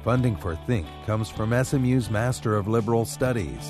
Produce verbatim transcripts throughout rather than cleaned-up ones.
Funding for Think comes from S M U's Master of Liberal Studies.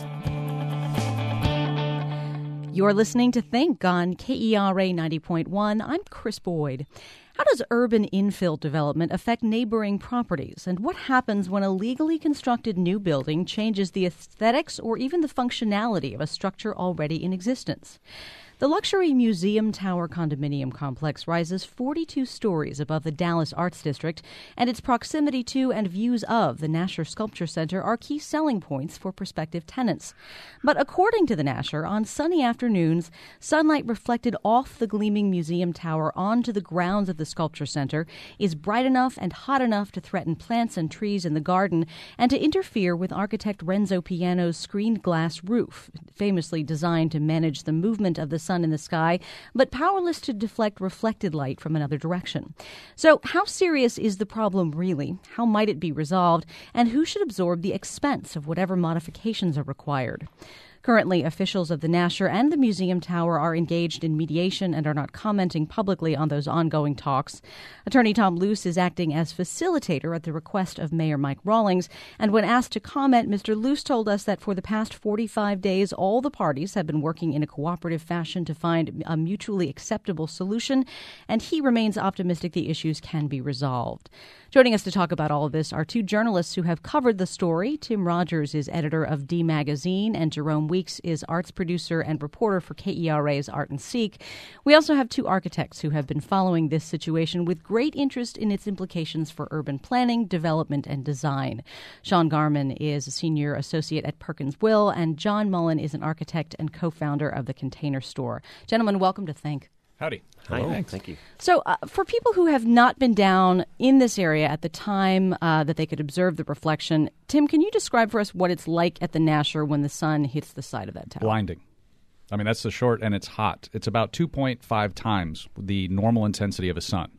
You're listening to Think on K E R A ninety point one. I'm Chris Boyd. How does urban infill development affect neighboring properties? And what happens when a legally constructed new building changes the aesthetics or even the functionality of a structure already in existence? The luxury Museum Tower condominium complex rises forty-two stories above the Dallas Arts District, and its proximity to and views of the Nasher Sculpture Center are key selling points for prospective tenants. But according to the Nasher, on sunny afternoons, sunlight reflected off the gleaming museum tower onto the grounds of the Sculpture Center is bright enough and hot enough to threaten plants and trees in the garden and to interfere with architect Renzo Piano's screened glass roof, famously designed to manage the movement of the sun in the sky, but powerless to deflect reflected light from another direction. So how serious is the problem really? How might it be resolved? And who should absorb the expense of whatever modifications are required? Currently, officials of the Nasher and the Museum Tower are engaged in mediation and are not commenting publicly on those ongoing talks. Attorney Tom Luce is acting as facilitator at the request of Mayor Mike Rawlings, and when asked to comment, Mister Luce told us that for the past forty-five days, all the parties have been working in a cooperative fashion to find a mutually acceptable solution, and he remains optimistic the issues can be resolved. Joining us to talk about all of this are two journalists who have covered the story. Tim Rogers is editor of D Magazine, and Jerome Weeks is arts producer and reporter for K E R A's Art and Seek. We also have two architects who have been following this situation with great interest in its implications for urban planning, development, and design. Sean Garman is a senior associate at Perkins Will, and John Mullen is an architect and co-founder of the Container Store. Gentlemen, welcome to Think. Howdy. Hi, Hello. thanks. Thank you. So uh, for people who have not been down in this area at the time uh, that they could observe the reflection, Tim, can you describe for us what it's like at the Nasher when the sun hits the side of that tower? Blinding. I mean, that's the short, and it's hot. It's about two point five times the normal intensity of a sun.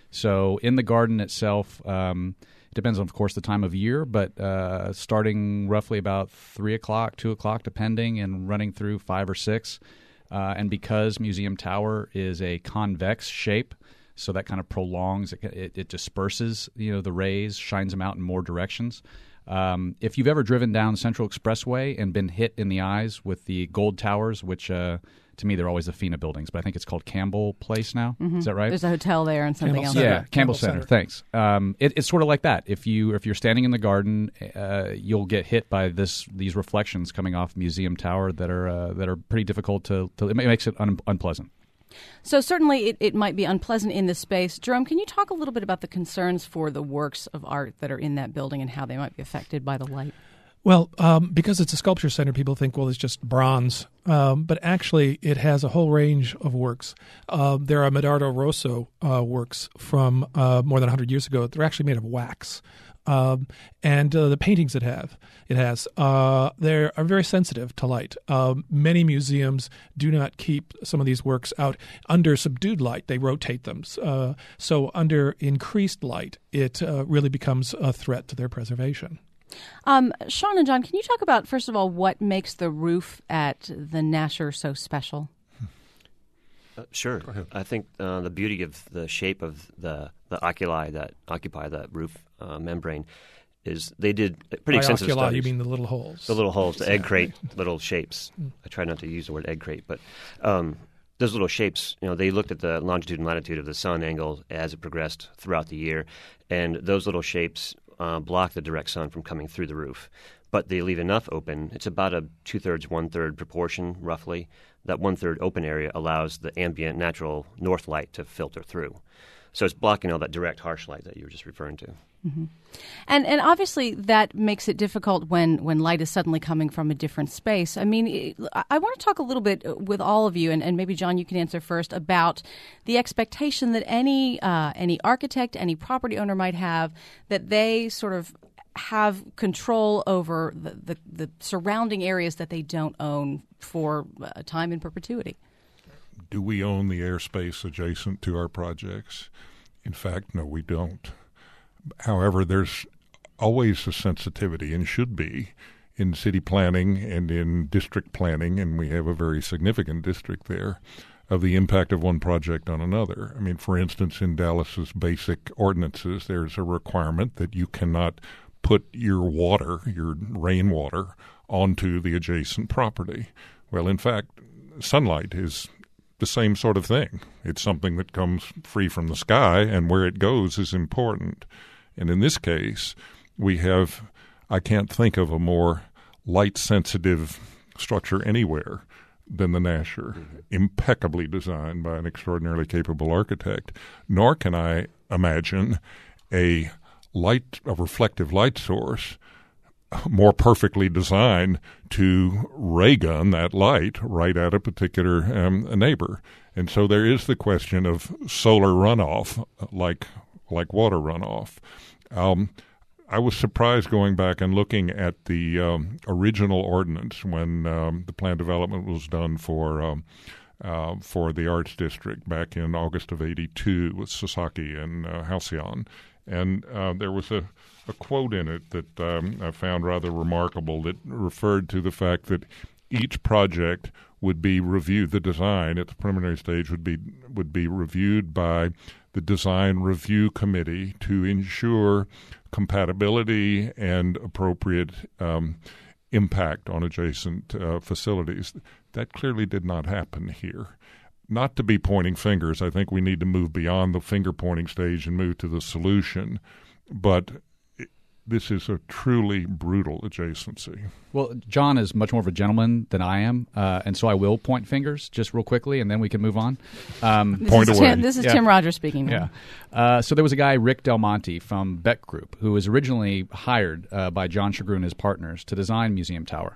So in the garden itself, um, it depends on, of course, the time of year, but uh, starting roughly about three o'clock, two o'clock, depending, and running through five or six. Uh, and because Museum Tower is a convex shape, so that kind of prolongs, it, it, it disperses, you know, the rays, shines them out in more directions. Um, if you've ever driven down Central Expressway and been hit in the eyes with the gold towers, which uh, to me they're always the FINA buildings, but I think it's called Campbell Place now. Mm-hmm. Is that right? There's a hotel there and something Campbell else. Center. Yeah, Campbell, Campbell Center. Center. Thanks. Um, it, it's sort of like that. If you if you're standing in the garden, uh, you'll get hit by this these reflections coming off Museum Tower that are uh, that are pretty difficult to. to it makes it un, unpleasant. So certainly it, it might be unpleasant in this space. Jerome, can you talk a little bit about the concerns for the works of art that are in that building and how they might be affected by the light? Well, um, because it's a sculpture center, people think, well, it's just bronze. Um, but actually, it has a whole range of works. Uh, there are Medardo Rosso uh, works from uh, more than one hundred years ago. They're actually made of wax. Um, and uh, the paintings it have, it has, uh, they are very sensitive to light. Um, many museums do not keep some of these works out under subdued light. They rotate them. Uh, so under increased light, it uh, really becomes a threat to their preservation. Um, Sean and John, can you talk about, first of all, what makes the roof at the Nasher so special? Uh, sure. I think uh, the beauty of the shape of the, the oculi that occupy the roof uh, membrane is they did pretty By extensive oculi, studies. you mean the little holes? The little holes, the egg crate little shapes. I try not to use the word egg crate, but um, those little shapes, you know, they looked at the longitude and latitude of the sun angle as it progressed throughout the year, and those little shapes uh, block the direct sun from coming through the roof. But they leave enough open. It's about a two-thirds, one-third proportion, roughly. That one-third open area allows the ambient, natural north light to filter through. So it's blocking all that direct, harsh light that you were just referring to. Mm-hmm. And and obviously that makes it difficult when, when light is suddenly coming from a different space. I mean, it, I want to talk a little bit with all of you, and, and maybe, John, you can answer first, about the expectation that any uh, any architect, any property owner might have, that they sort of have control over the, the, the surrounding areas that they don't own for a time in perpetuity. Do we own the airspace adjacent to our projects? In fact, no, we don't. However, there's always a sensitivity, and should be, in city planning and in district planning, and we have a very significant district there, of the impact of one project on another. I mean, for instance, in Dallas's basic ordinances, there's a requirement that you cannot put your water, your rainwater, onto the adjacent property. Well, in fact, sunlight is the same sort of thing. It's something that comes free from the sky, and where it goes is important. And in this case, we have, I can't think of a more light-sensitive structure anywhere than the Nasher, mm-hmm. impeccably designed by an extraordinarily capable architect. Nor can I imagine a light, a reflective light source more perfectly designed to ray gun that light right at a particular um, neighbor. And so there is the question of solar runoff, like like water runoff. Um, I was surprised going back and looking at the um, original ordinance when um, the plan development was done for um, uh, for the Arts District back in August of eighty-two with Sasaki and uh, Halcyon. And uh, there was a, a quote in it that um, I found rather remarkable that referred to the fact that each project would be reviewed, the design at the preliminary stage would be would be reviewed by the design review committee to ensure compatibility and appropriate um, impact on adjacent uh, facilities. That clearly did not happen here. Not to be pointing fingers, I think we need to move beyond the finger-pointing stage and move to the solution. But it, this is a truly brutal adjacency. Well, John is much more of a gentleman than I am, uh, and so I will point fingers just real quickly, and then we can move on. Um, this point is away. Tim, this is yeah. Tim Rogers speaking. Yeah. Uh, so there was a guy, Rick Del Monte from Beck Group, who was originally hired uh, by John Sugrue and his partners to design Museum Tower.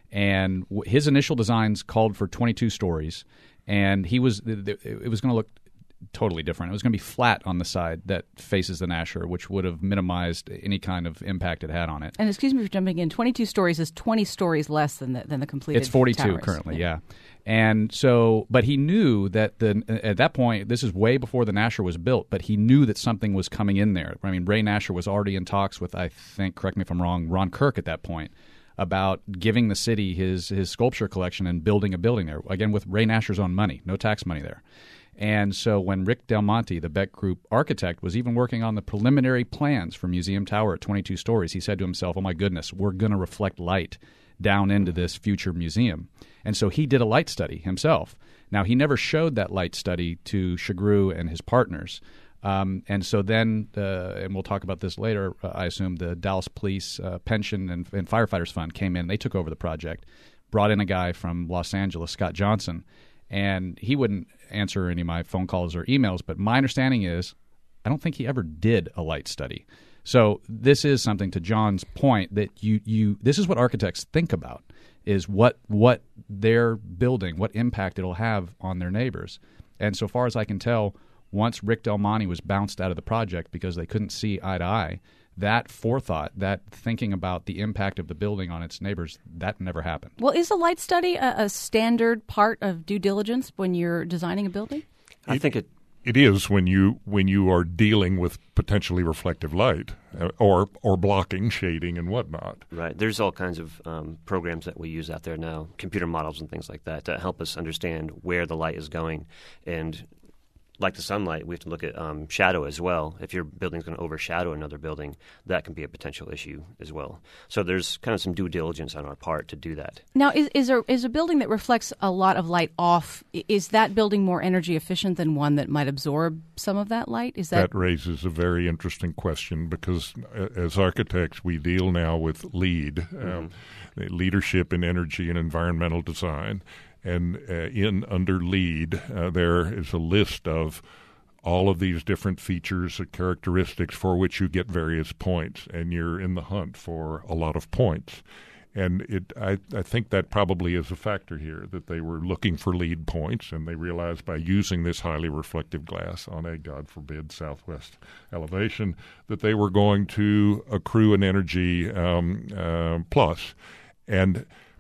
And w- his initial designs called for twenty-two stories. And he was it was going to look totally different. It was going to be flat on the side that faces the Nasher, which would have minimized any kind of impact it had on it. And excuse me for jumping in, twenty-two stories is twenty stories less than the, than the completed It's forty-two towers. currently, yeah. yeah. And so, but he knew that the at that point, this is way before the Nasher was built, but he knew that something was coming in there. I mean, Ray Nasher was already in talks with, I think, correct me if I'm wrong, Ron Kirk at that point, about giving the city his his sculpture collection and building a building there, again, with Ray Nasher's own money, no tax money there. And so when Rick Del Monte, the Beck Group architect, was even working on the preliminary plans for Museum Tower at twenty-two stories, he said to himself, oh my goodness, we're going to reflect light down into this future museum. And so he did a light study himself. Now, he never showed that light study to Sugrue and his partners. Um, and so then, uh, and we'll talk about this later, uh, I assume the Dallas Police uh, Pension and, and Firefighters Fund came in. They took over the project, brought in a guy from Los Angeles, Scott Johnson, and he wouldn't answer any of my phone calls or emails. But my understanding is I don't think he ever did a light study. So this is something, to John's point, that you, you this is what architects think about, is what what they're building, what impact it'll have on their neighbors. And so far as I can tell, once Rick Del Monte was bounced out of the project because they couldn't see eye to eye, that forethought, that thinking about the impact of the building on its neighbors, that never happened. Well, is a light study a, a standard part of due diligence when you're designing a building? I it, think it. It is when you when you are dealing with potentially reflective light uh, or or blocking, shading, and whatnot. Right. There's all kinds of um, programs that we use out there now, computer models and things like that, to help us understand where the light is going. And like the sunlight, we have to look at um, shadow as well. If your building's going to overshadow another building, that can be a potential issue as well. So there's kind of some due diligence on our part to do that. Now, is is, there, is a building that reflects a lot of light off, is that building more energy efficient than one that might absorb some of that light? Is that That raises a very interesting question because uh, as architects, we deal now with LEED, mm-hmm. um, leadership in energy and environmental design. And uh, in under LEED, uh, there is a list of all of these different features and characteristics for which you get various points, and you're in the hunt for a lot of points. And it, I, I think that probably is a factor here, that they were looking for LEED points, and they realized by using this highly reflective glass on a, God forbid, southwest elevation, that they were going to accrue an energy um, uh, plus. And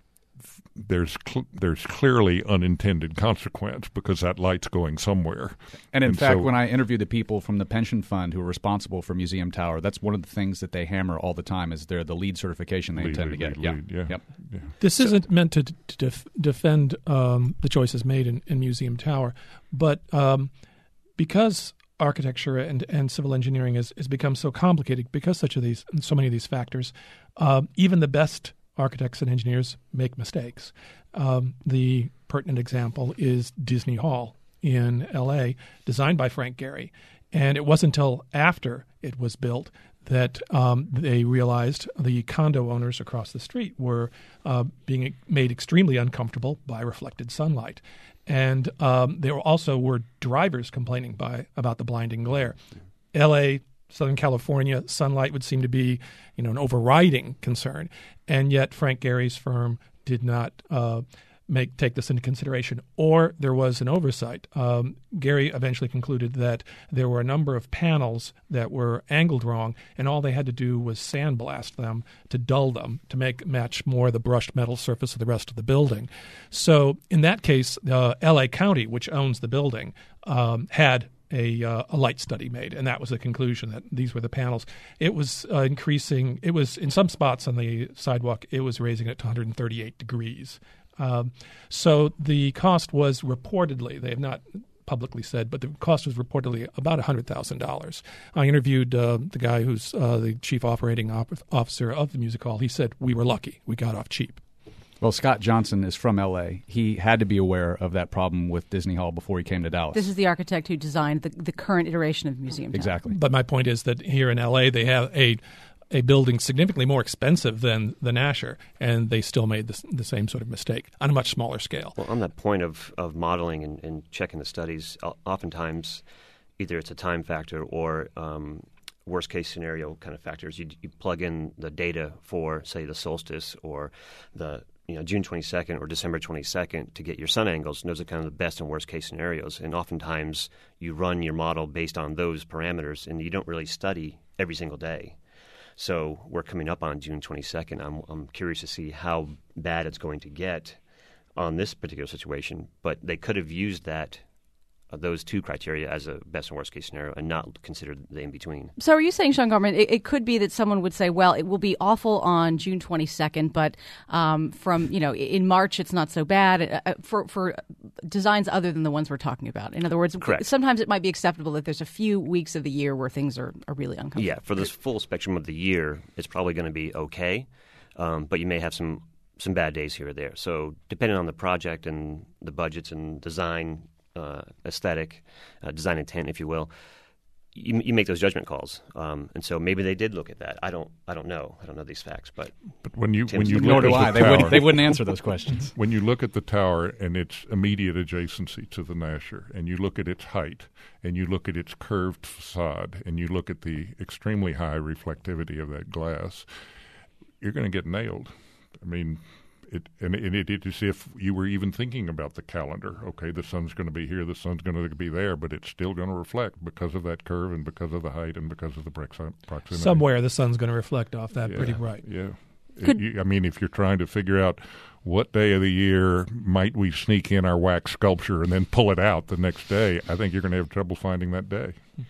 there's cl- there's clearly unintended consequence because that light's going somewhere. And in and fact, so, when I interview the people from the pension fund who are responsible for Museum Tower, that's one of the things that they hammer all the time is they're the LEED certification they LEED, intend LEED, to get. LEED, yeah. LEED, yeah. Yep. yeah. This isn't meant to, to def- defend um, the choices made in, in Museum Tower, but um, because architecture and, and civil engineering has, has become so complicated because such of these so many of these factors. Uh, even the best architects and engineers make mistakes. Um, the pertinent example is Disney Hall in L A, designed by Frank Gehry. And it wasn't until after it was built that um, they realized the condo owners across the street were uh, being made extremely uncomfortable by reflected sunlight. And um, there also were drivers complaining by about the blinding glare. L A, Southern California, sunlight would seem to be, you know, an overriding concern, and yet Frank Gehry's firm did not uh, make take this into consideration, or there was an oversight. Um, Gehry eventually concluded that there were a number of panels that were angled wrong, and all they had to do was sandblast them to dull them to make match more the brushed metal surface of the rest of the building. So in that case, uh, L A County, which owns the building, um, had A, uh, a light study made, and that was the conclusion that these were the panels. It was uh, increasing. It was in some spots on the sidewalk. It was raising it to one hundred thirty-eight degrees. Um, so the cost was reportedly, they have not publicly said, but the cost was reportedly about one hundred thousand dollars. I interviewed uh, the guy who's uh, the chief operating op- officer of the music hall. He said, we were lucky. We got off cheap. Well, Scott Johnson is from L A. He had to be aware of that problem with Disney Hall before he came to Dallas. This is the architect who designed the, the current iteration of Museum Town. Exactly. But my point is that here in L A, they have a a building significantly more expensive than the Nasher, and they still made the, the same sort of mistake on a much smaller scale. Well, on that point of, of modeling and, and checking the studies, oftentimes either it's a time factor or um, worst case scenario kind of factors. You, you plug in the data for, say, the solstice or the you know June twenty-second or December twenty-second to get your sun angles. And those are kind of the best and worst case scenarios. And oftentimes you run your model based on those parameters, and you don't really study every single day. So we're coming up on June twenty-second. I'm, I'm curious to see how bad it's going to get on this particular situation. But they could have used that, uh, those two criteria as a best and worst case scenario and not considered the in-between. So are you saying, Sean Garman, it, it could be that someone would say, well, it will be awful on June twenty-second, but um, from, you know, in March it's not so bad uh, for, for designs other than the ones we're talking about? In other words, Correct. Sometimes it might be acceptable that there's a few weeks of the year where things are, are really uncomfortable. Yeah, for this full spectrum of the year, it's probably going to be okay, um, but you may have some, some bad days here or there. So depending on the project and the budgets and design uh, aesthetic, uh, design intent, if you will, you, you make those judgment calls. Um, and so maybe they did look at that. I don't I don't know. I don't know these facts. But But when you Tim's when you looking Nor look do at I. the They tower, wouldn't, they wouldn't answer those questions. when you look at the tower and its immediate adjacency to the Nasher, and you look at its height, and you look at its curved facade, and you look at the extremely high reflectivity of that glass, you're going to get nailed. I mean, it and it, it, it is if you were even thinking about the calendar. Okay, the sun's going to be here, the sun's going to be there, but it's still going to reflect because of that curve and because of the height and because of the proximity. Somewhere the sun's going to reflect off that yeah, pretty bright. Yeah. Could- It- you- I mean, if you're trying to figure out what day of the year might we sneak in our wax sculpture and then pull it out the next day, I think you're going to have trouble finding that day.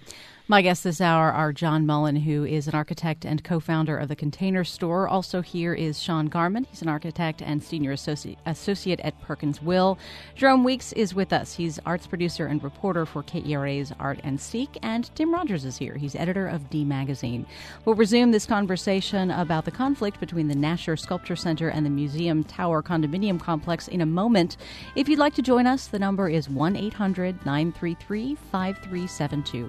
My guests this hour are John Mullen, who is an architect and co-founder of the Container Store. Also here is Sean Garman. He's an architect and senior associate, associate at Perkins Will. Jerome Weeks is with us. He's arts producer and reporter for K E R A's Art and Seek. And Tim Rogers is here. He's editor of D Magazine. We'll resume this conversation about the conflict between the Nasher Sculpture Center and the Museum Tower condominium complex in a moment. If you'd like to join us, the number is one eight hundred nine three three five three seven two.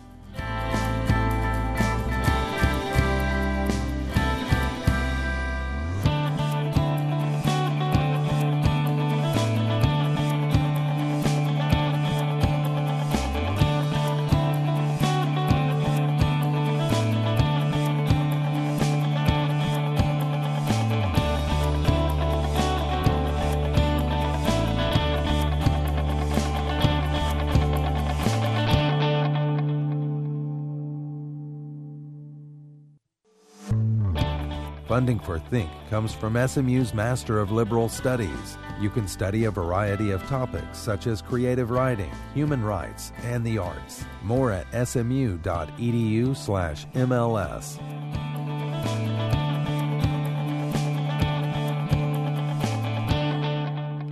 Funding for Think comes from S M U's Master of Liberal Studies. You can study a variety of topics such as creative writing, human rights, and the arts. More at smu.edu slash MLS.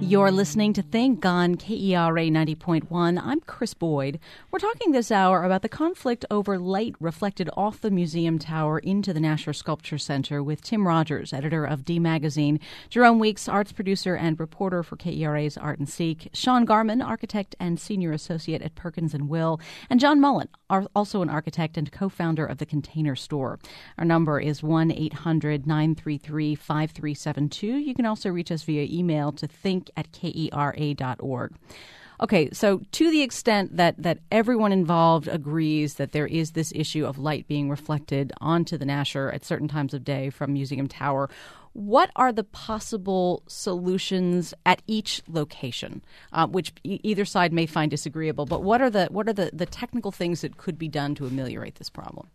You're listening to Think on K E R A ninety point one. I'm Chris Boyd. We're talking this hour about the conflict over light reflected off the museum tower into the Nasher Sculpture Center with Tim Rogers, editor of D Magazine, Jerome Weeks, arts producer and reporter for K E R A's Art and Seek, Sean Garman, architect and senior associate at Perkins and Will, and John Mullen, also an architect and co-founder of The Container Store. Our number is one eight hundred nine three three five three seven two. You can also reach us via email to think at K E R A dot org. Okay, so to the extent that, that everyone involved agrees that there is this issue of light being reflected onto the Nasher at certain times of day from Museum Tower, what are the possible solutions at each location, uh, which e- either side may find disagreeable? But what are the what are the, the technical things that could be done to ameliorate this problem?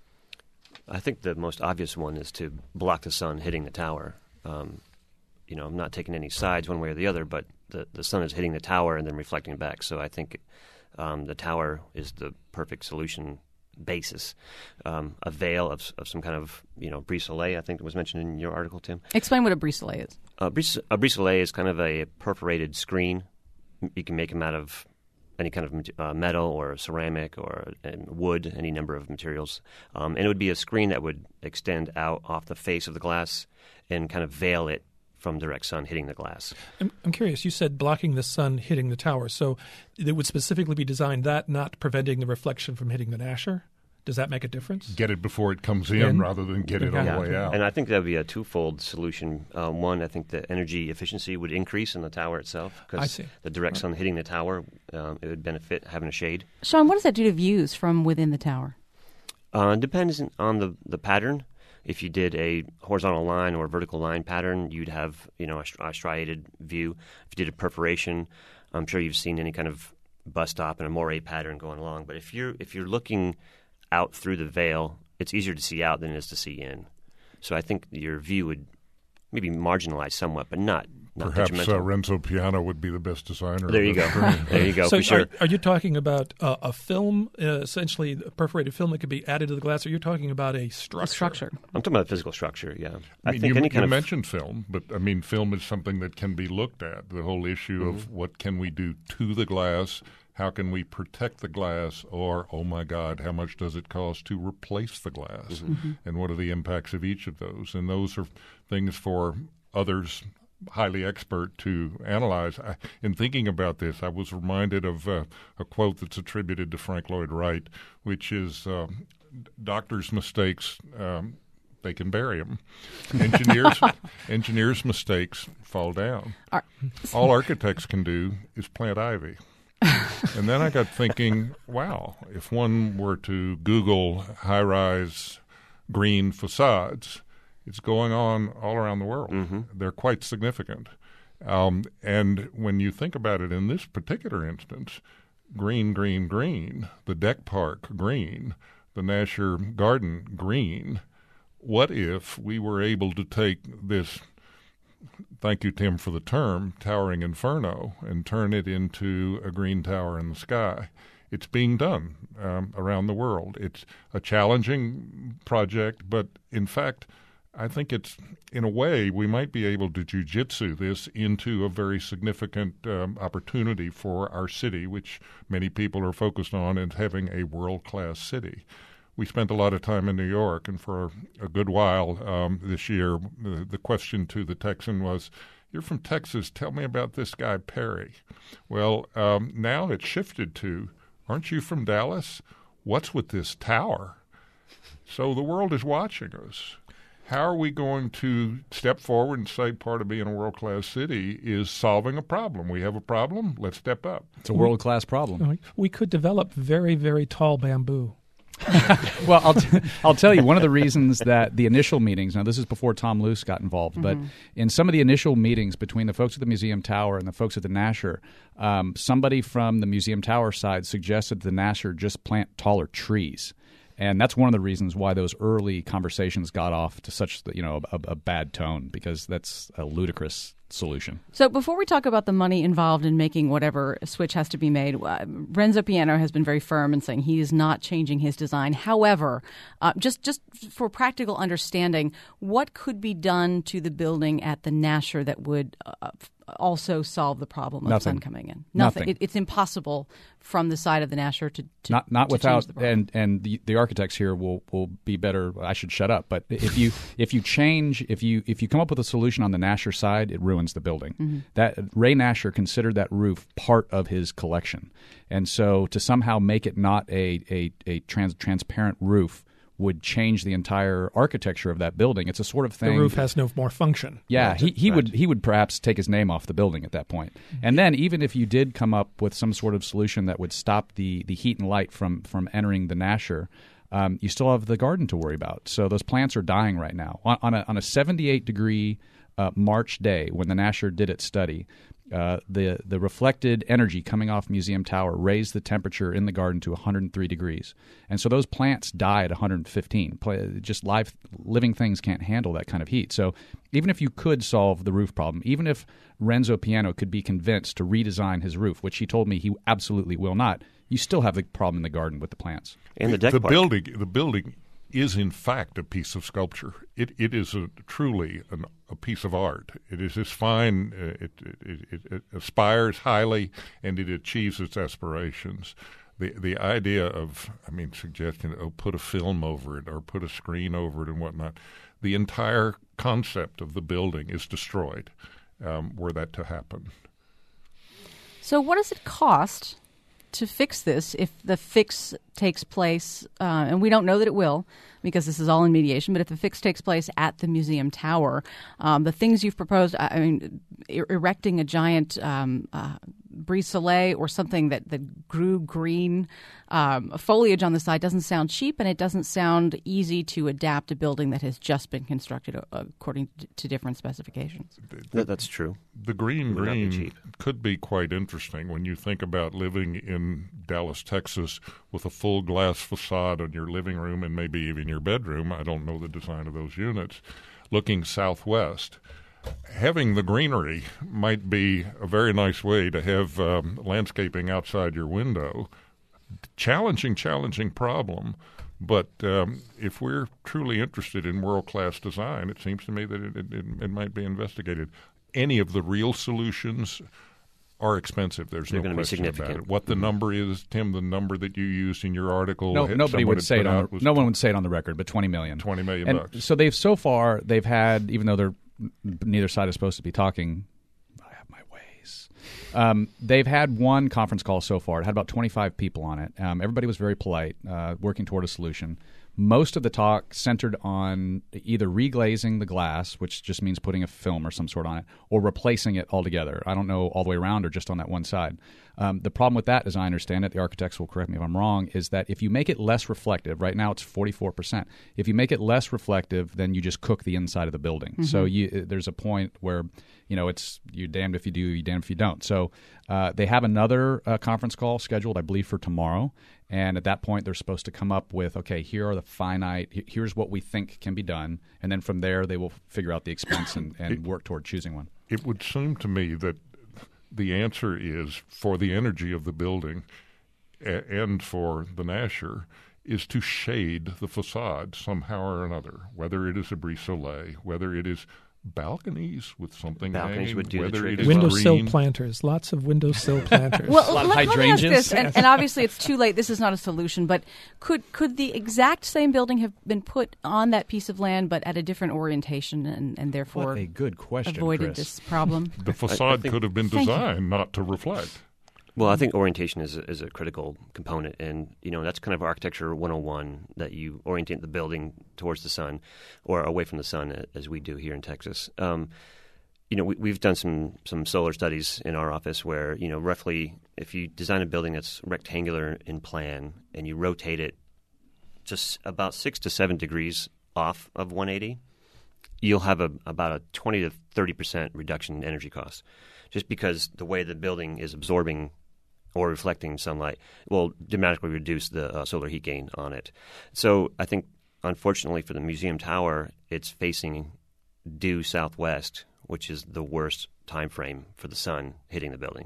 I think the most obvious one is to block the sun hitting the tower. Um, you know, I'm not taking any sides one way or the other, but the, the sun is hitting the tower and then reflecting back. So I think um, the tower is the perfect solution basis. Um, a veil of, of some kind of, you know, brise-soleil, I think it was mentioned in your article, Tim. Explain what a brise-soleil is. Uh, brise, a brise-soleil is kind of a perforated screen. You can make them out of any kind of uh, metal or ceramic or uh, wood, any number of materials. Um, and it would be a screen that would extend out off the face of the glass and kind of veil it from direct sun hitting the glass. I'm, I'm curious. You said blocking the sun hitting the tower. So it would specifically be designed that, not preventing the reflection from hitting the Nasher? Does that make a difference? Get it before it comes in, in rather than get it on yeah. the way out. And I think that would be a twofold solution. Uh, one, I think the energy efficiency would increase in the tower itself because the direct sun hitting the tower, um, it would benefit having a shade. Sean, what does that do to views from within the tower? Uh, it depends on the, the pattern. If you did a horizontal line or a vertical line pattern, you'd have, you know, a, a striated view. If you did a perforation, I'm sure you've seen any kind of bus stop and a moire pattern going along. But if you're if you're looking out through the veil, it's easier to see out than it is to see in. So I think your view would maybe marginalize somewhat, but not not Perhaps detrimental. uh, Renzo Piano would be the best designer. There you go. There you go, so for sure. Are, are you talking about uh, a film, uh, essentially a perforated film that could be added to the glass, or you're talking about a structure? A structure. I'm talking about physical structure, yeah. I, I mean, think you, any you kind of mentioned film, but I mean, film is something that can be looked at. The whole issue Mm-hmm. of what can we do to the glass, how can we protect the glass, or, oh my God, how much does it cost to replace the glass? Mm-hmm. And what are the impacts of each of those? And those are things for others highly expert to analyze. I, in thinking about this, I was reminded of uh, a quote that's attributed to Frank Lloyd Wright, which is, um, doctors' mistakes, um, they can bury them. Engineers, engineers' mistakes fall down. Ar- All architects can do is plant ivy. And then I got thinking, wow, if one were to Google high-rise green facades, it's going on all around the world. Mm-hmm. They're quite significant. Um, and when you think about it in this particular instance, green, green, green, the deck park green, the Nasher Garden green, what if we were able to take this, thank you, Tim, for the term, towering inferno, and turn it into a green tower in the sky? It's being done um, around the world. It's a challenging project, but in fact, I think it's, in a way, we might be able to jujitsu this into a very significant um, opportunity for our city, which many people are focused on as having a world-class city. We spent a lot of time in New York, and for a good while um, this year, the, the question to the Texan was, you're from Texas, tell me about this guy Perry. Well, um, now it's shifted to, aren't you from Dallas? What's with this tower? So the world is watching us. How are we going to step forward and say part of being a world-class city is solving a problem? We have a problem, let's step up. It's a world-class problem. We could develop very, very tall bamboo. Well, I'll, t- I'll tell you, one of the reasons that the initial meetings, now this is before Tom Luce got involved, mm-hmm. but in some of the initial meetings between the folks at the Museum Tower and the folks at the Nasher, um, somebody from the Museum Tower side suggested the Nasher just plant taller trees. And that's one of the reasons why those early conversations got off to such, you know, a, a bad tone, because that's a ludicrous solution. So before we talk about the money involved in making whatever switch has to be made, uh, Renzo Piano has been very firm in saying he is not changing his design. However, uh, just just for practical understanding, what could be done to the building at the Nasher that would uh, also solve the problem of Nothing. sun coming in? Nothing. It, it's impossible from the side of the Nasher to, to not not to without change the problem. and and the, the architects here will will be better. I should shut up. But if you if you change if you if you come up with a solution on the Nasher side, it ruins the building. Mm-hmm. That Ray Nasher considered that roof part of his collection, and so to somehow make it not a a, a trans, transparent roof would change the entire architecture of that building. It's a sort of thing. The roof has no more function. Yeah, Right. he, he Right. would he would perhaps take his name off the building at that point. And then even if you did come up with some sort of solution that would stop the, the heat and light from from entering the Nasher, um, you still have the garden to worry about. So those plants are dying right now. On, on a on a seventy-eight degree uh, March day when the Nasher did its study, uh, the the reflected energy coming off Museum Tower raised the temperature in the garden to one hundred three degrees. And so those plants die at one hundred fifteen. Just live living things can't handle that kind of heat. So even if you could solve the roof problem, even if Renzo Piano could be convinced to redesign his roof, which he told me he absolutely will not, you still have the problem in the garden with the plants. And the deck the park. building the building is in fact a piece of sculpture. It it is a, truly an, a piece of art. It is this fine. Uh, it, it, it, it aspires highly and it achieves its aspirations. The the idea of I mean suggesting oh put a film over it or put a screen over it and whatnot. The entire concept of the building is destroyed um, were that to happen. So what does it cost to fix this if the fix takes place, uh, and we don't know that it will because this is all in mediation, but if the fix takes place at the Museum Tower, um, the things you've proposed, I mean, er- erecting a giant um, uh, brise soleil or something that, that grew green um, foliage on the side doesn't sound cheap, and it doesn't sound easy to adapt a building that has just been constructed uh, according to different specifications. That, that's true. The green Would not be green cheap. could be quite interesting when you think about living in Dallas, Texas, with a full glass facade on your living room and maybe even your bedroom. I don't know the design of those units. Looking southwest, having the greenery might be a very nice way to have um, landscaping outside your window. Challenging, challenging problem. But um, if we're truly interested in world-class design, it seems to me that it, it, it might be investigated. Any of the real solutions are expensive. There's They're no gonna be question about significant. it. What the number is, Tim, the number that you used in your article. No, had- nobody someone would had say it put on. out The, was no one would say it on the record, but twenty million. twenty million And bucks. so they've so far they've had, even though they're neither side is supposed to be talking. I have my ways. Um, they've had one conference call so far. It had about twenty-five people on it. Um, everybody was very polite, uh, working toward a solution. Most of the talk centered on either reglazing the glass, which just means putting a film or some sort on it, or replacing it altogether. I don't know all the way around or just on that one side. Um, the problem with that, as I understand it, the architects will correct me if I'm wrong, is that if you make it less reflective, right now it's forty-four percent. If you make it less reflective, then you just cook the inside of the building. Mm-hmm. So you, there's a point where, you know, it's you're damned if you do, you're damned if you don't. So uh, they have another uh, conference call scheduled, I believe, for tomorrow. And at that point, they're supposed to come up with, okay, here are the finite, here's what we think can be done. And then from there, they will figure out the expense and, and work toward choosing one. It would seem to me that the answer is, for the energy of the building a- and for the Nasher, is to shade the facade somehow or another, whether it is a brise soleil, whether it is balconies with something Balconies hanging, would do the whether trick it as is well. Windowsill green. planters, lots of windowsill planters. Well, A lot of let, let me ask hydrangeas. this, and, and obviously it's too late. This is not a solution, but could could the exact same building have been put on that piece of land, but at a different orientation, and, and therefore What a good question, avoided Chris. this problem? The facade think- could have been Thank you. designed not to reflect. Well, I think orientation is a, is a critical component, and you know that's kind of architecture one oh one, that you orientate the building towards the sun or away from the sun, as we do here in Texas. Um, you know, we, we've done some some solar studies in our office where you know roughly if you design a building that's rectangular in plan and you rotate it just about six to seven degrees off of one eighty, you'll have a about a twenty to thirty percent reduction in energy costs, just because the way the building is absorbing or reflecting sunlight will dramatically reduce the uh, solar heat gain on it. So I think, unfortunately for the Museum Tower, it's facing due southwest, which is the worst time frame for the sun hitting the building.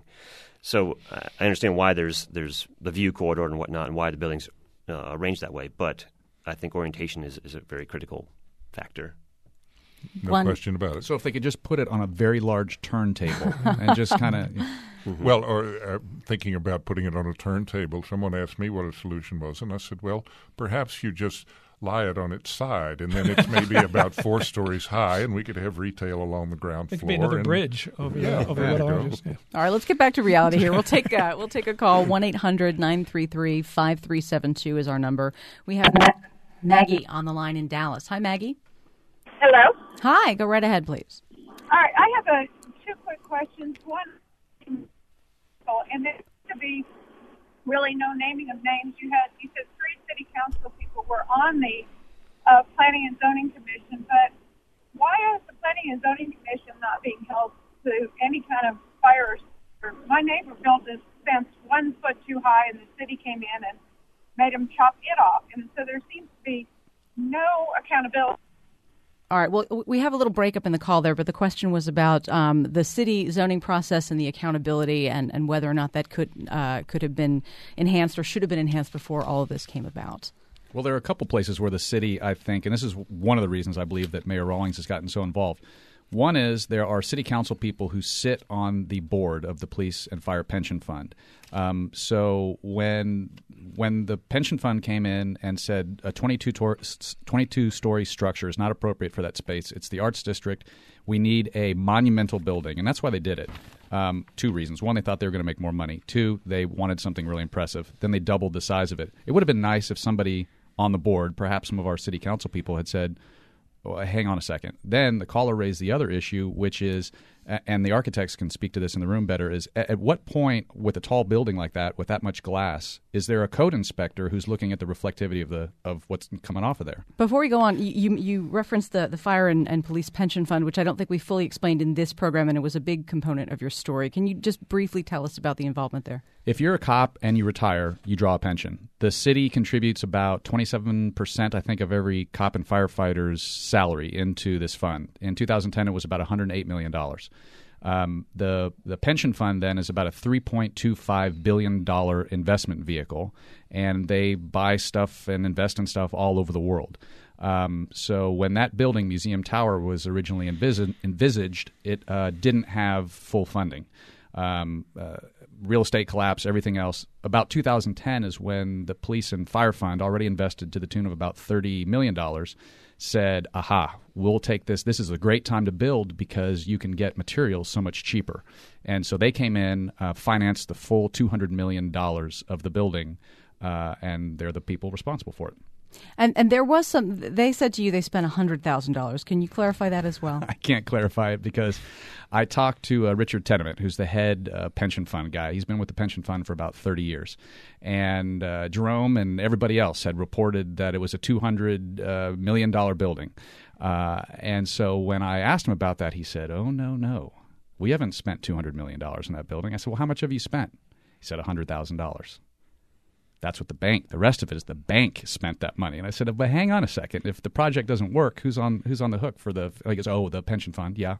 So uh, I understand why there's there's the view corridor and whatnot, and why the building's uh, arranged that way. But I think orientation is, is a very critical factor. No One, question about it. So if they could just put it on a very large turntable and just kind of... Mm-hmm. Well, or uh, thinking about putting it on a turntable, someone asked me what a solution was, and I said, well, perhaps you just lie it on its side, and then it's maybe about four stories high, and we could have retail along the ground it floor. It could be another and, bridge over, yeah, the, over there what you oranges. go. Yeah. All right, let's get back to reality here. We'll take uh, we'll take a call. one eight hundred nine three three five three seven two is our number. We have Ma- Maggie on the line in Dallas. Hi, Maggie. Hello. Hi, go right ahead, please. All right, I have a two quick questions. One, and there to be really no naming of names. You had you said three city council people were on the uh, Planning and Zoning Commission, but why is the Planning and Zoning Commission not being held to any kind of fire? My neighbor built this fence one foot too high, and the city came in and made him chop it off, and so there seems to be no accountability. All right. Well, we have a little breakup in the call there, but the question was about um, the city zoning process and the accountability, and, and whether or not that could uh, could have been enhanced or should have been enhanced before all of this came about. Well, there are a couple places where the city, I think, and this is one of the reasons I believe that Mayor Rawlings has gotten so involved. One is there are city council people who sit on the board of the Police and Fire Pension Fund. Um, so when when the pension fund came in and said a twenty-two story structure is not appropriate for that space, it's the Arts District, we need a monumental building, and that's why they did it. Um, two reasons. One, they thought they were going to make more money. Two, they wanted something really impressive. Then they doubled the size of it. It would have been nice if somebody on the board, perhaps some of our city council people, had said, oh, hang on a second. Then the caller raised the other issue, which is, and the architects can speak to this in the room better, is at what point with a tall building like that, with that much glass, is there a code inspector who's looking at the reflectivity of the of what's coming off of there? Before we go on, you you referenced the, the Fire and, and Police Pension Fund, which I don't think we fully explained in this program, and it was a big component of your story. Can you just briefly tell us about the involvement there? If you're a cop and you retire, you draw a pension. The city contributes about twenty-seven percent, I think, of every cop and firefighter's salary into this fund. In two thousand ten, it was about one hundred eight million dollars. Um, the the pension fund then is about a three point two five billion dollars investment vehicle, and they buy stuff and invest in stuff all over the world. Um, so when that building, Museum Tower, was originally envis- envisaged, it uh, didn't have full funding. Um, uh, real estate collapse, everything else. About two thousand ten is when the Police and Fire Fund, already invested to the tune of about thirty million dollars, said, aha, we'll take this. This is a great time to build because you can get materials so much cheaper. And so they came in, uh, financed the full two hundred million dollars of the building, uh, and they're the people responsible for it. And and there was some, they said to you they spent one hundred thousand dollars. Can you clarify that as well? I can't clarify it because I talked to uh, Richard Tenement, who's the head uh, pension fund guy. He's been with the pension fund for about thirty years. And uh, Jerome and everybody else had reported that it was a two hundred million dollars building. Uh, and so when I asked him about that, he said, oh, no, no. We haven't spent two hundred million dollars in that building. I said, well, how much have you spent? He said one hundred thousand dollars. That's what the bank, the rest of it is the bank spent that money. And I said, but hang on a second. If the project doesn't work, who's on who's on the hook for the, I guess, oh, the pension fund, yeah.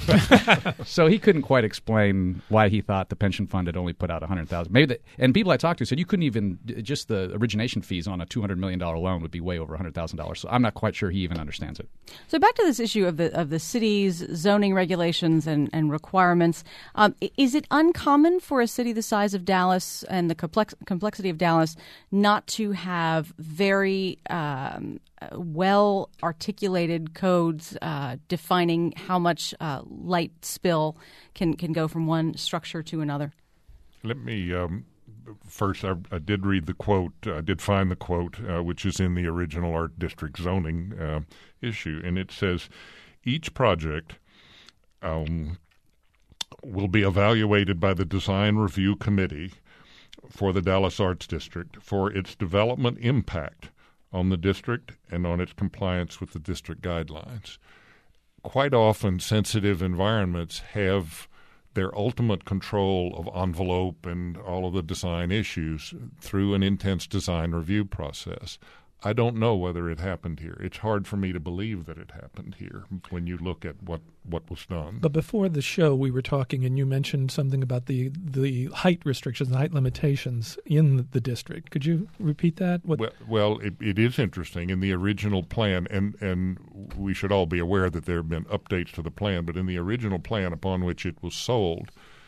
So he couldn't quite explain why he thought the pension fund had only put out one hundred thousand dollars. Maybe the, and people I talked to said you couldn't even, just the origination fees on a two hundred million dollars loan would be way over one hundred thousand dollars. So I'm not quite sure he even understands it. So back to this issue of the of the city's zoning regulations and, and requirements. Um, is it uncommon for a city the size of Dallas and the complex, complexity of Dallas not to have very um, well articulated codes uh, defining how much uh, light spill can, can go from one structure to another? Let me um, first. I, I did read the quote. I did find the quote, uh, which is in the original Art District zoning uh, issue, and it says each project um, will be evaluated by the Design Review Committee for the Dallas Arts District for its development impact on the district and on its compliance with the district guidelines. Quite often, sensitive environments have their ultimate control of envelope and all of the design issues through an intense design review process. I don't know whether it happened here. It's hard for me to believe that it happened here when you look at what, what was done. But before the show, we were talking, and you mentioned something about the, the height restrictions, the height limitations in the district. Could you repeat that? What? Well, well it, it is interesting. In the original plan, and, and we should all be aware that there have been updates to the plan, but in the original plan upon which it was sold,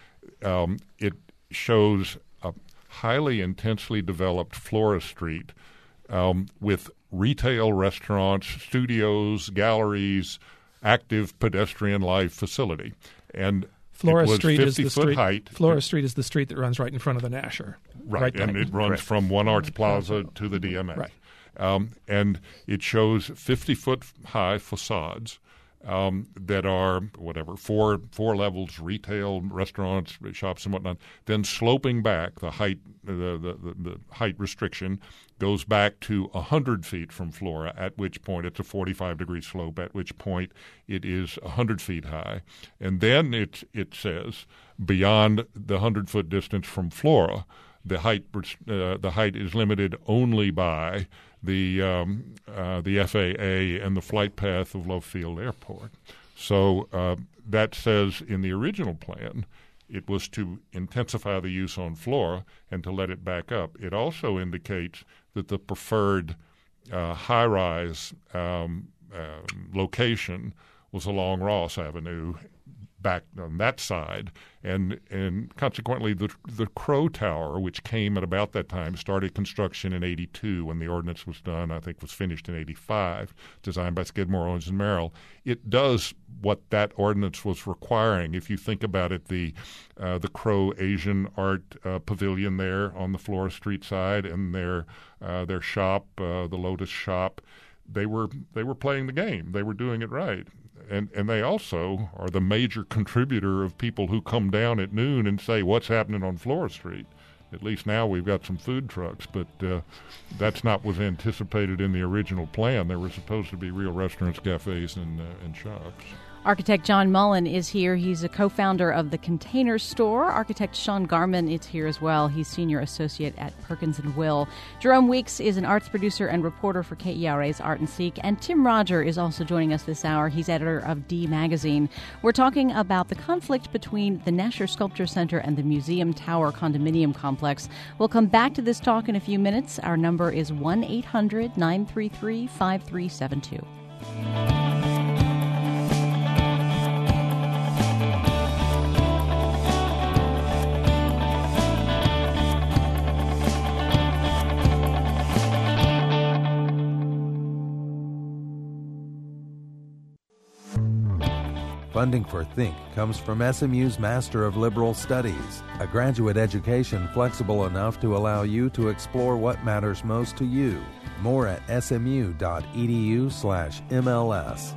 um, it shows a highly intensely developed Flora Street Um, with retail restaurants, studios, galleries, active pedestrian life facility. And Flora it was Street is the fifty foot street. height. Flora Street is the street that runs right in front of the Nasher. Right, right and back. it runs Right. from One Arts Plaza to the D M A. Right. Um, and it shows fifty foot high facades um, that are whatever four four levels, retail, restaurants, shops, and whatnot. Then sloping back, the height the the, the, the height restriction goes back to one hundred feet from Flora, at which point it's a forty-five degree slope, at which point it is one hundred feet high. And then it, it says beyond the one hundred foot distance from Flora, the height uh, the height is limited only by the um, uh, the F A A and the flight path of Love Field Airport. So uh, that says in the original plan it was to intensify the use on Flora and to let it back up. It also indicates that the preferred uh, high-rise um, uh, location was along Ross Avenue, back on that side, and and consequently the the Crow Tower, which came at about that time, started construction in eighty-two when the ordinance was done. I think was finished in eighty-five, designed by Skidmore, Owens and Merrill. It does what that ordinance was requiring. If you think about it, the uh, the Crow Asian Art uh, Pavilion there on the Flora Street side, and their uh, their shop, uh, the Lotus Shop, they were they were playing the game. They were doing it right. And and they also are the major contributor of people who come down at noon and say, what's happening on Flora Street? At least now we've got some food trucks, but uh, that's not what was anticipated in the original plan. There were supposed to be real restaurants, cafes, and, uh, and shops. Architect John Mullen is here. He's a co-founder of the Container Store. Architect Sean Garman is here as well. He's senior associate at Perkins and Will. Jerome Weeks is an arts producer and reporter for K E R A's Art and Seek. And Tim Roger is also joining us this hour. He's editor of D Magazine. We're talking about the conflict between the Nasher Sculpture Center and the Museum Tower condominium complex. We'll come back to this talk in a few minutes. Our number is one eight hundred nine three three five three seven two. Funding for Think comes from S M U's Master of Liberal Studies, a graduate education flexible enough to allow you to explore what matters most to you. More at smu.edu slash MLS.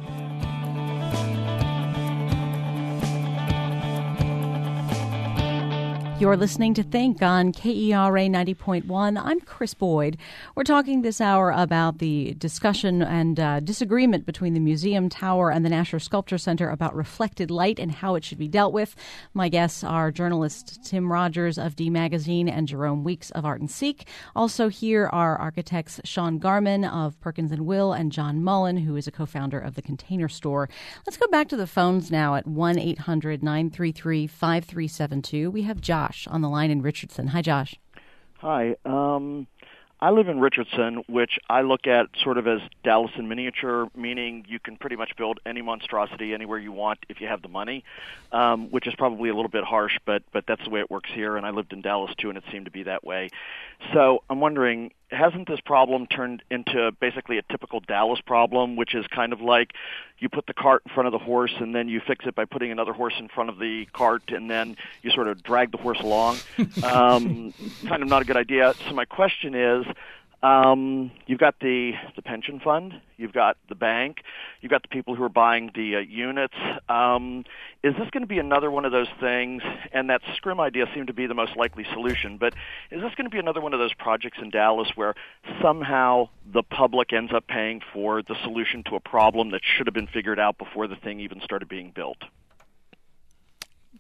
You're listening to Think on K E R A ninety point one. I'm Chris Boyd. We're talking this hour about the discussion and uh, disagreement between the Museum Tower and the Nasher Sculpture Center about reflected light and how it should be dealt with. My guests are journalist Tim Rogers of D Magazine and Jerome Weeks of Art and Seek. Also here are architects Sean Garman of Perkins and Will and John Mullen, who is a co-founder of the Container Store. Let's go back to the phones now at one eight hundred nine three three five three seven two. We have Josh on the line in Richardson. Hi, Josh. Hi. Um, I live in Richardson, which I look at sort of as Dallas in miniature, meaning you can pretty much build any monstrosity anywhere you want if you have the money, um, which is probably a little bit harsh, but but that's the way it works here, and I lived in Dallas, too, and it seemed to be that way. So I'm wondering, hasn't this problem turned into basically a typical Dallas problem, which is kind of like you put the cart in front of the horse and then you fix it by putting another horse in front of the cart and then you sort of drag the horse along? um, kind of not a good idea. So my question is, um, you've got the, the pension fund, you've got the bank, you've got the people who are buying the uh, units. Um, is this going to be another one of those things? And that scrim idea seemed to be the most likely solution, but is this going to be another one of those projects in Dallas where somehow the public ends up paying for the solution to a problem that should have been figured out before the thing even started being built?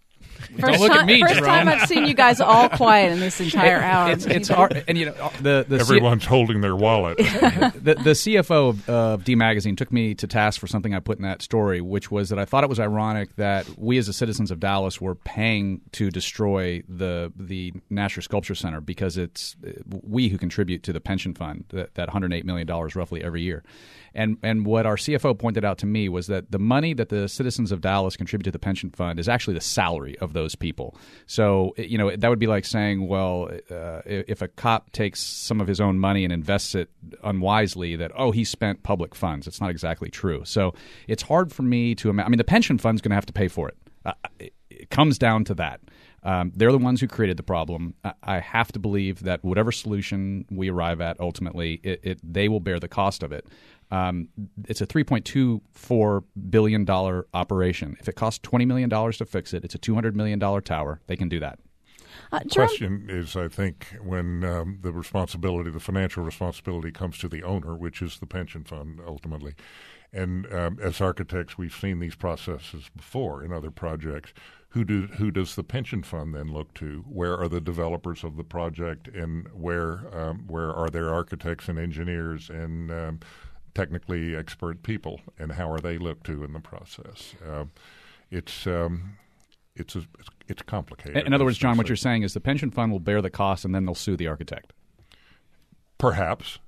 Don't look time, at me, first Jerome. time I've seen you guys all quiet in this entire hour. It's, it's hard, and you know the the Everyone's C- holding their wallet. the, the C F O of, of D Magazine took me to task for something I put in that story, which was that I thought it was ironic that we, as the citizens of Dallas, were paying to destroy the the Nasher Sculpture Center because it's we who contribute to the pension fund, that, that one hundred eight million dollars roughly every year. And and what our C F O pointed out to me was that the money that the citizens of Dallas contribute to the pension fund is actually the salary of those people. So, you know, that would be like saying, well, uh, if a cop takes some of his own money and invests it unwisely, that, oh, he spent public funds. It's not exactly true. So it's hard for me to imagine. I mean, the pension fund's going to have to pay for it. Uh, it. It comes down to that. Um, they're the ones who created the problem. I, I have to believe that whatever solution we arrive at, ultimately, it, it, they will bear the cost of it. Um, it's a three point two four billion dollars operation. If it costs twenty million dollars to fix it, it's a two hundred million dollars tower. They can do that. Uh, the question is, I think, when um, the responsibility, the financial responsibility comes to the owner, which is the pension fund ultimately. And um, as architects, we've seen these processes before in other projects. Who do who does the pension fund then look to? Where are the developers of the project, and where um, where are their architects and engineers and um, technically expert people, and how are they looked to in the process? Uh, it's um, it's a, it's complicated. In other words, John, what you're saying is the pension fund will bear the cost, and then they'll sue the architect. Perhaps.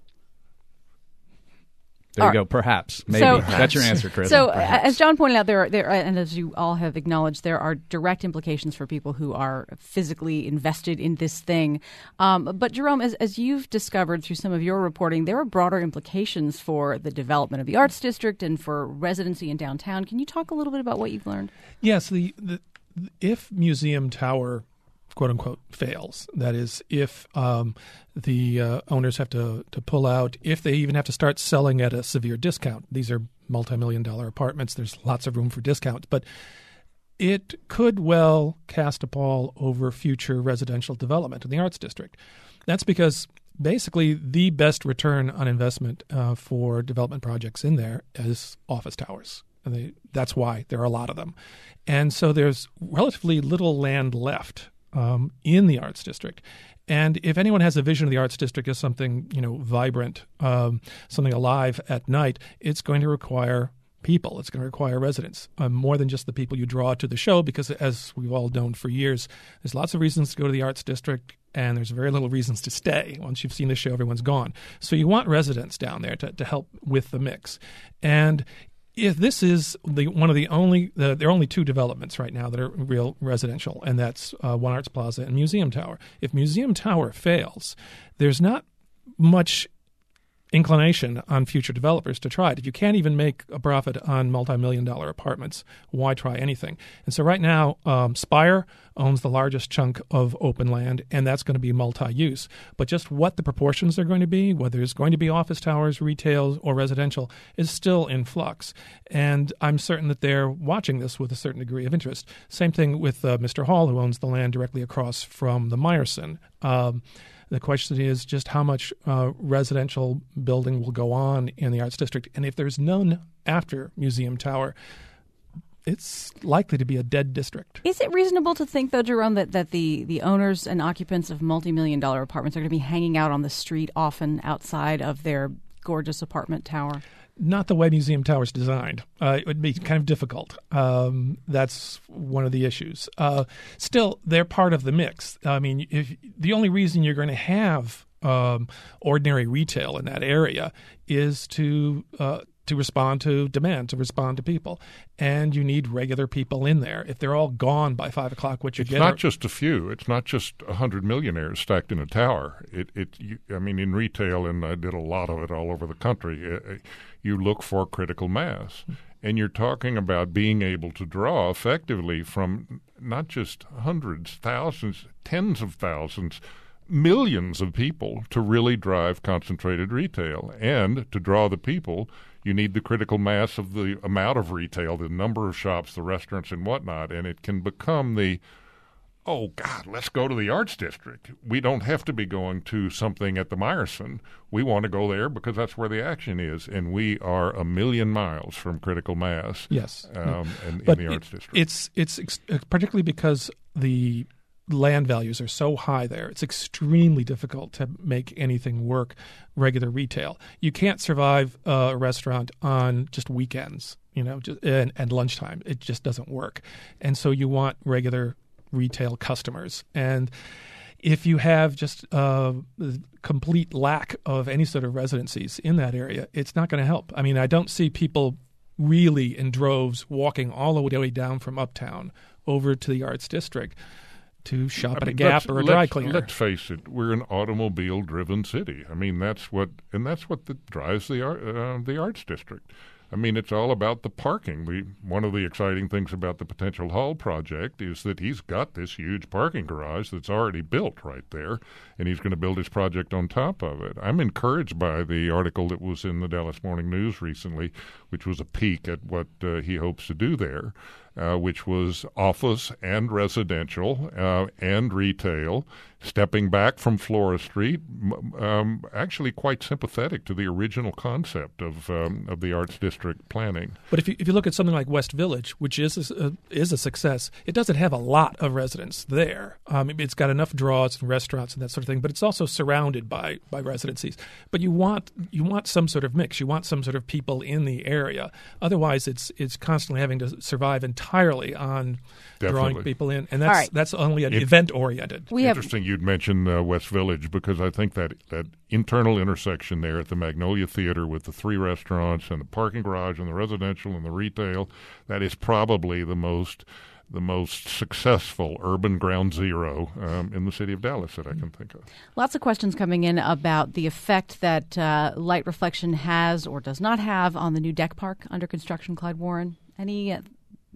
There you go. Perhaps, maybe so, that's your answer, Chris. So, Perhaps. as John pointed out, there, are, there, are, and as you all have acknowledged, there are direct implications for people who are physically invested in this thing. Um, but Jerome, as, as you've discovered through some of your reporting, there are broader implications for the development of the Arts District and for residency in downtown. Can you talk a little bit about what you've learned? Yes, the, the if Museum Tower, quote unquote, fails. That is, if um, the uh, owners have to, to pull out, if they even have to start selling at a severe discount. These are multi-million dollar apartments. There's lots of room for discounts. But it could well cast a pall over future residential development in the Arts District. That's because basically the best return on investment uh, for development projects in there is office towers. And they, that's why there are a lot of them. And so there's relatively little land left Um, in the Arts District. And if anyone has a vision of the Arts District as something, you know, vibrant, um, something alive at night, it's going to require people. It's going to require residents, um, more than just the people you draw to the show, because as we've all known for years, there's lots of reasons to go to the Arts District, and there's very little reasons to stay. Once you've seen the show, everyone's gone. So you want residents down there to, to help with the mix. And if this is the one of the only, the, there are only two developments right now that are real residential, and that's uh, One Arts Plaza and Museum Tower. If Museum Tower fails, there's not much inclination on future developers to try it. If you can't even make a profit on multi-million dollar apartments, why try anything? And so right now, um, Spire owns the largest chunk of open land, and that's going to be multi-use. But just what the proportions are going to be, whether it's going to be office towers, retail, or residential, is still in flux. And I'm certain that they're watching this with a certain degree of interest. Same thing with uh, Mister Hall, who owns the land directly across from the Meyerson. Um, The question is just how much uh, residential building will go on in the Arts District. And if there's none after Museum Tower, it's likely to be a dead district. Is it reasonable to think, though, Jerome, that, that the, the owners and occupants of multi-million dollar apartments are going to be hanging out on the street often outside of their gorgeous apartment tower? Not the way Museum Tower is designed. Uh, it would be kind of difficult. Um, that's one of the issues. Uh, still, they're part of the mix. I mean, if the only reason you're going to have um, ordinary retail in that area is to uh, to respond to demand, to respond to people, and you need regular people in there. If they're all gone by five o'clock, what you it's get? It's not are, just a few. It's not just a hundred millionaires stacked in a tower. It it. You, I mean, in retail, and I did a lot of it all over the country. It, you look for critical mass. And you're talking about being able to draw effectively from not just hundreds, thousands, tens of thousands, millions of people to really drive concentrated retail. And to draw the people, you need the critical mass of the amount of retail, the number of shops, the restaurants, and whatnot. And it can become the, oh, God, let's go to the Arts District. We don't have to be going to something at the Meyerson. We want to go there because that's where the action is, and we are a million miles from critical mass. Yes, um, in, but in the it, Arts District. It's it's ex- particularly because the land values are so high there. It's extremely difficult to make anything work, regular retail. You can't survive a restaurant on just weekends, you know, just, and, and lunchtime. It just doesn't work. And so you want regular retail customers. And if you have just a complete lack of any sort of residencies in that area, it's not going to help. I mean, I don't see people really in droves walking all the way down from Uptown over to the Arts District to shop I at mean, a Gap or a dry let's, cleaner. Let's face it, we're an automobile-driven city. I mean, that's what, and that's what the, drives the art, uh, the Arts District. I mean, it's all about the parking. We, one of the exciting things about the potential Hall project is that he's got this huge parking garage that's already built right there, and he's going to build his project on top of it. I'm encouraged by the article that was in the Dallas Morning News recently, which was a peek at what uh, he hopes to do there, uh, which was office and residential uh, and retail, stepping back from Flora Street, um, actually quite sympathetic to the original concept of um, of the Arts District planning. But if you if you look at something like West Village, which is a, is a success, it doesn't have a lot of residents there. Um, it's got enough draws and restaurants and that sort of thing, but it's also surrounded by, by residencies. But you want you want some sort of mix. You want some sort of people in the area. Otherwise, it's it's constantly having to survive entirely on Definitely. drawing people in, and that's right. that's only an It- event oriented. We have Interesting you'd mention uh, West Village, because I think that, that internal intersection there at the Magnolia Theater with the three restaurants and the parking garage and the residential and the retail, that is probably the most the most successful urban ground zero um, in the city of Dallas that I can think of. lots of questions coming in about the effect that uh, light reflection has or does not have on the new deck park under construction, Clyde Warren. Any uh,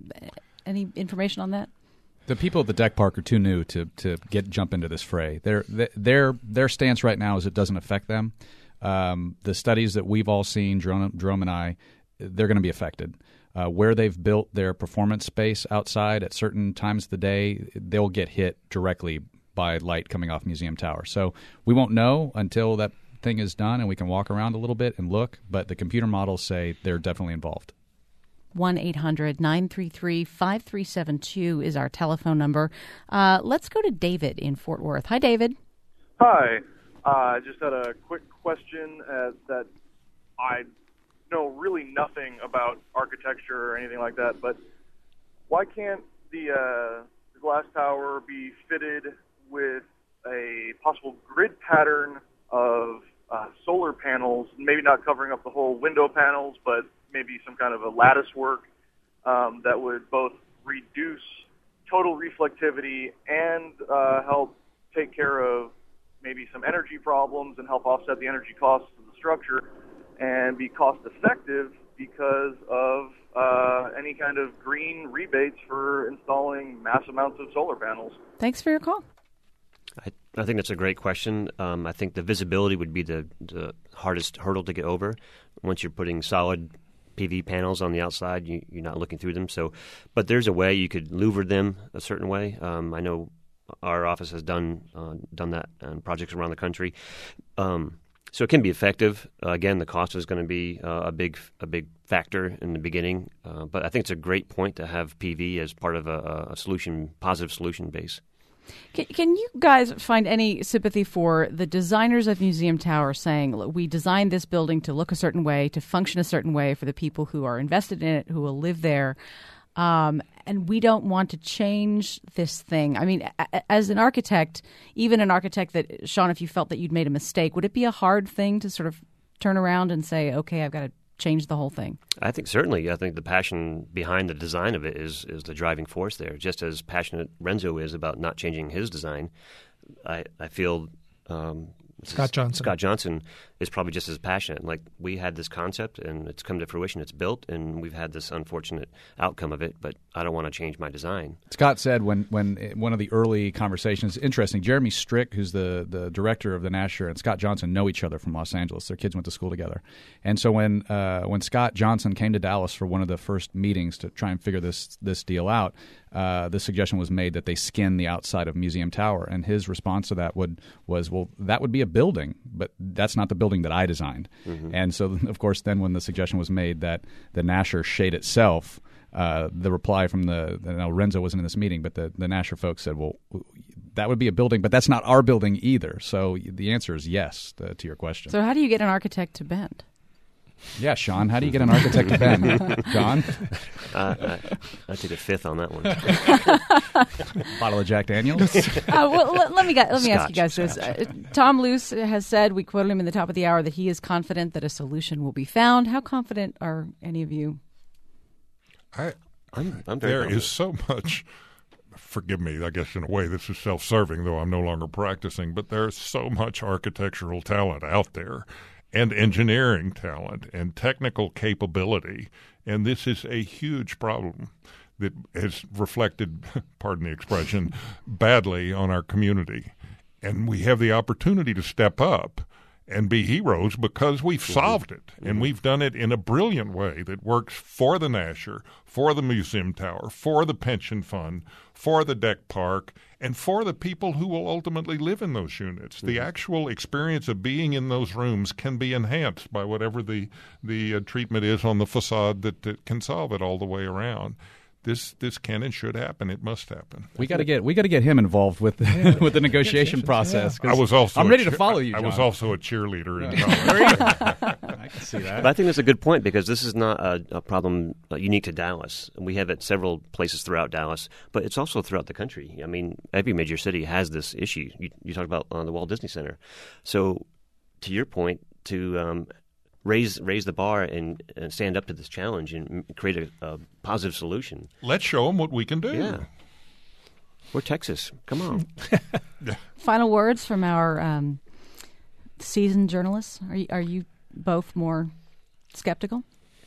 any information on that? The people at the deck park are too new to, to get jump into this fray. Their their their stance right now is it doesn't affect them. Um, the studies that we've all seen, Jerome, Jerome and I, they're going to be affected. Uh, where they've built their performance space outside at certain times of the day, they'll get hit directly by light coming off Museum Tower. So we won't know until that thing is done and we can walk around a little bit and look, but the computer models say they're definitely involved. one eight hundred nine three three five three seven two is our telephone number. Uh, let's go to David in Fort Worth. Hi, David. Hi. Uh, I just had a quick question uh, that I know really nothing about architecture or anything like that, but why can't the, uh, the glass tower be fitted with a possible grid pattern of uh, solar panels, maybe not covering up the whole window panels, but maybe some kind of a lattice work um, that would both reduce total reflectivity and uh, help take care of maybe some energy problems and help offset the energy costs of the structure and be cost effective because of uh, any kind of green rebates for installing mass amounts of solar panels. Thanks for your call. I, I think that's a great question. Um, I think the visibility would be the, the hardest hurdle to get over. Once you're putting solid P V panels on the outside, you, you're not looking through them. So, but there's a way you could louver them a certain way. Um, I know our office has done uh, done that on projects around the country. Um, so it can be effective. Uh, again, the cost is going to be uh, a big a big factor in the beginning. Uh, but I think it's a great point to have P V as part of a, a solution, positive solution base. Can, can you guys find any sympathy for the designers of Museum Tower saying, "Look, we designed this building to look a certain way, to function a certain way for the people who are invested in it, who will live there, um, and we don't want to change this thing"? I mean, a, as an architect, even an architect that, Sean, if you felt that you'd made a mistake, would it be a hard thing to sort of turn around and say, okay, I've got to change the whole thing? I think certainly. I think the passion behind the design of it is is the driving force there. Just as passionate Renzo is about not changing his design, I, I feel um, Scott Johnson. Scott Johnson is probably just as passionate. Like, we had this concept and it's come to fruition. It's built and we've had this unfortunate outcome of it, but I don't want to change my design. Scott said when when one of the early conversations, interesting, Jeremy Strick, who's the, the director of the Nasher, and Scott Johnson know each other from Los Angeles. Their kids went to school together. And so when uh, when Scott Johnson came to Dallas for one of the first meetings to try and figure this this deal out, uh, the suggestion was made that they skin the outside of Museum Tower. And his response to that would was, well, that would be a building, but that's not the building that I designed. Mm-hmm. And so, of course, then when the suggestion was made that the Nasher shade itself uh, the reply from the, I know Renzo wasn't in this meeting, but the, the Nasher folks said, well, that would be a building, but that's not our building either. So the answer is yes to, to your question. So how do you get an architect to bend? Yeah, Sean, how do you get an architect to bend? John? Uh, I, I take a fifth on that one. Bottle of Jack Daniels? uh, well, let, let me, let me ask you guys Scotch, this. Uh, Tom Luce has said, we quoted him in the top of the hour, that he is confident that a solution will be found. How confident are any of you? I, I'm, I'm very there confident. is so much. Forgive me, I guess in a way this is self-serving, though I'm no longer practicing, but there's so much architectural talent out there, and engineering talent, and technical capability, and this is a huge problem that has reflected, pardon the expression, badly on our community. And we have the opportunity to step up and be heroes because we've solved it, and we've done it in a brilliant way that works for the Nasher, for the museum tower, for the pension fund, for the deck park, and for the people who will ultimately live in those units. The actual experience of being in those rooms can be enhanced by whatever the, the uh, treatment is on the facade that, that can solve it all the way around. This this can and should happen. It must happen. We got to get we got to get him involved with the, Yeah. with the negotiation process. I was also I'm a ready to cheer- follow you, I John. was also a cheerleader in Yeah. college. I can see that. But I think that's a good point because this is not a, a problem uh, unique to Dallas. We have it several places throughout Dallas, but it's also throughout the country. I mean, every major city has this issue. You, you talked about uh, the Walt Disney Center. So, to your point, to um, raise raise the bar and, and stand up to this challenge and create a, a positive solution. Let's show them what we can do. Yeah. We're Texas. Come on. Final words from our um, seasoned journalists. Are you, are you both more skeptical?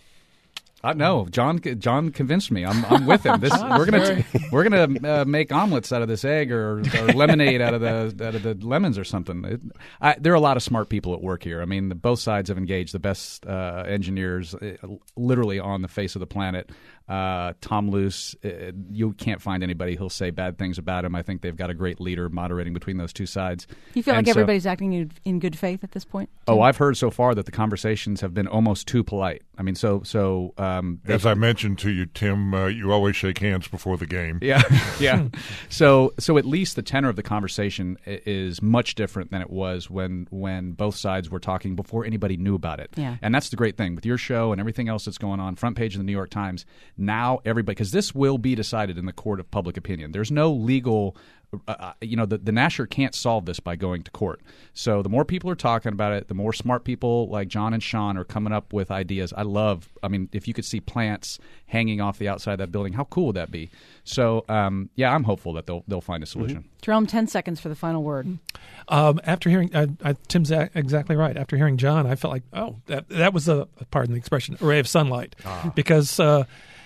Uh, no, John. John convinced me. I'm, I'm with him. This we're gonna we're gonna uh, make omelets out of this egg, or, or lemonade out of the out of the lemons, or something. It, I, there are a lot of smart people at work here. I mean, the, both sides have engaged the best uh, engineers, uh, literally on the face of the planet. Uh, Tom Luce, uh, you can't find anybody who'll say bad things about him. I think they've got a great leader moderating between those two sides. You feel And like so- everybody's acting in, in good faith at this point? Oh, I've heard so far that the conversations have been almost too polite. I mean, so so. Um, As I mentioned to you, Tim, uh, you always shake hands before the game. Yeah, yeah. So, so at least the tenor of the conversation i- is much different than it was when when both sides were talking before anybody knew about it. Yeah. And that's the great thing with your show and everything else that's going on. Front page of the New York Times. Now everybody, because this will be decided in the court of public opinion. There's no legal. Uh, you know, the, the Nasher can't solve this by going to court. So the more people are talking about it, the more smart people like John and Sean are coming up with ideas. I love, I mean, if you could see plants hanging off the outside of that building, how cool would that be? So, um, yeah, I'm hopeful that they'll they'll find a solution. Mm-hmm. Jerome, ten seconds for the final word. Um, after hearing, uh, uh, Tim's a- exactly right. After hearing John, I felt like, oh, that that was a, pardon the expression, a ray of sunlight. Ah. Because uh,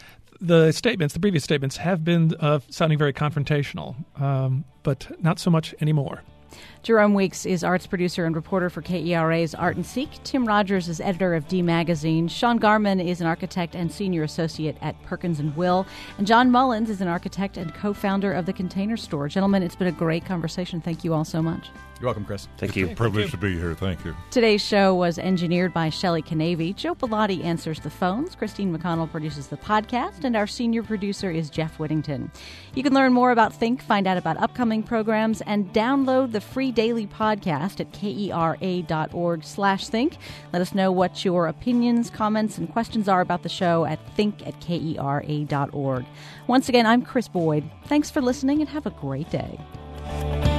the statements, the previous statements, have been uh, sounding very confrontational, um, but not so much anymore. Jerome Weeks is arts producer and reporter for K E R A's Art and Seek. Tim Rogers is editor of D Magazine. Sean Garman is an architect and senior associate at Perkins and Will. And John Mullins is an architect and co-founder of The Container Store. Gentlemen, it's been a great conversation. Thank you all so much. You're welcome, Chris. Thank you. Privileged to be here. Thank you. Today's show was engineered by Shelley Canavy. Joe Bellotti answers the phones. Christine McConnell produces the podcast. And our senior producer is Jeff Whittington. You can learn more about Think, find out about upcoming programs, and download the free daily podcast at kera.org slash think. Let us know what your opinions, comments, and questions are about the show at think at kera.org. Once again, I'm Chris Boyd. Thanks for listening and have a great day.